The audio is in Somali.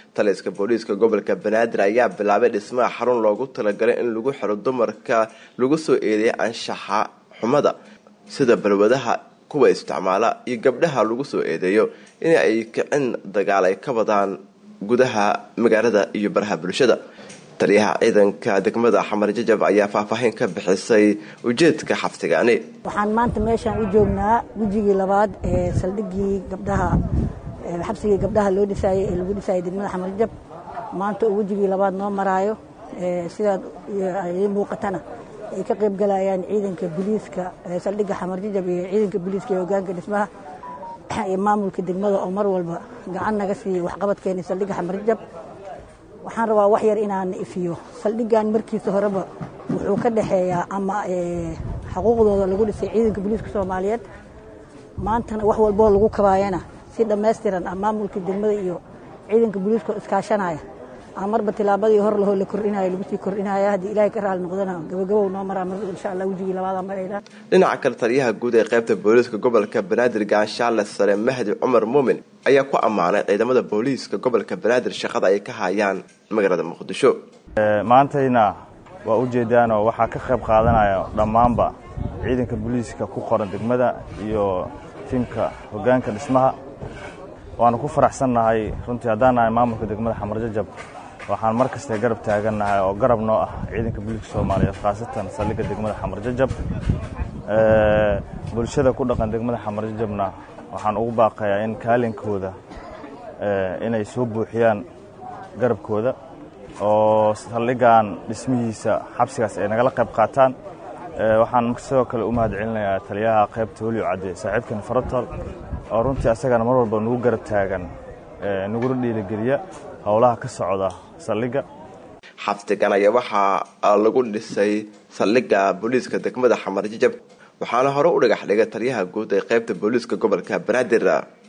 taliska booliiska gobolka Banaadir ayaa bilaabay dhismaha xarun loogu talagalay in lagu xiro dumarka lagu soo eedeeyay anshaxa xumada sida balwadaha kuwa isticmaala iyo gabdhaha lagu soo eedeeyo in ay kicin dagaal ay ka wadaan gudaha magaalada iyo baraha bulshada. taliyaha ciidanka degmada Xamar Jajab ayaa faahfaahin ka bixisay ujeedka xabsigaani. waxaan maanta meeshan u joognaa wajigii labaad ee saldhigii gabdhaha xabsigii gabdhaha loo dhisay ee lagu dhisay degmada Xamar Jajab maanta wajigii labaad noo maraayo sida ay muuqatana ay ka qayb galayaan ciidanka booliiska saldhiga Xamar Jajab iyo ciidanka booliiska ee hoggaanka dhismaha ee maamulka degmada oo mar walba gacan naga siiyay waxqabadkeena saldhiga Xamar Jajab. waxaan rabaa wax yar inaan ifiyo saldhigan markiisa horeba wuxuu ka dhaxeeyaa ama xuquuqdooda lagu dhisay ciidanka booliiska Soomaaliyeed maantana wax walba lagu kabaayana si dhameystiran maamulka degmada iyo ciidanka booliiska iskaashanaya marba tilaabadii hor la kordhinayo lagu sii kordhinayo hadii Ilaahay ka raali noqdana gabagabo noo maraa mar insha Allah wajigii labaad marayna. dhinaca kale taliyaha guud ee qaybta booliiska gobolka Banaadir Gaashaale Sare Mahdi Cumar Muumin ayaa ku amaanay ciidamada booliiska gobolka Banaadir shaqada ay ka hayaan magaalada Muqdisho. maantayna waa u jeedaan oo waxa ka qayb qaadanaya dhamaanba ciidanka booliiska ku qoran degmada iyo tiimka hoggaanka dhismaha. waana ku faraxsanahay runtii hadaan maamulka degmada Xamar Jajab waxaan markasta garab taaganahay oo garab noo ah ciidanka booliiska Soomaaliyeed khaasatan saldhigga degmada Xamar Jajab. bulshada ku dhaqan degmada Xamar Jajabna waxaan ugu baaqayaa in kaalinkooda inay soo buuxiyaan garabkooda oo saldhigan dhismihiisa xabsigaas ay nagala qayb qaataan. waxaan sidoo kale u mahadcelinayaa taliyaha qaybta Waliyo Cadde saaxiibkan Farotol oo runtii asagana mar walba nagu garab taagan nagu dhiirigeliya hawlaha ka socda saldhiga. xabsigan ayaa waxaa lagu dhisay saldhiga booliiska degmada Xamar Jajab waxaana hore u dhagax dhigay taliyaha guud ee qaybta booliiska gobolka Banaadir.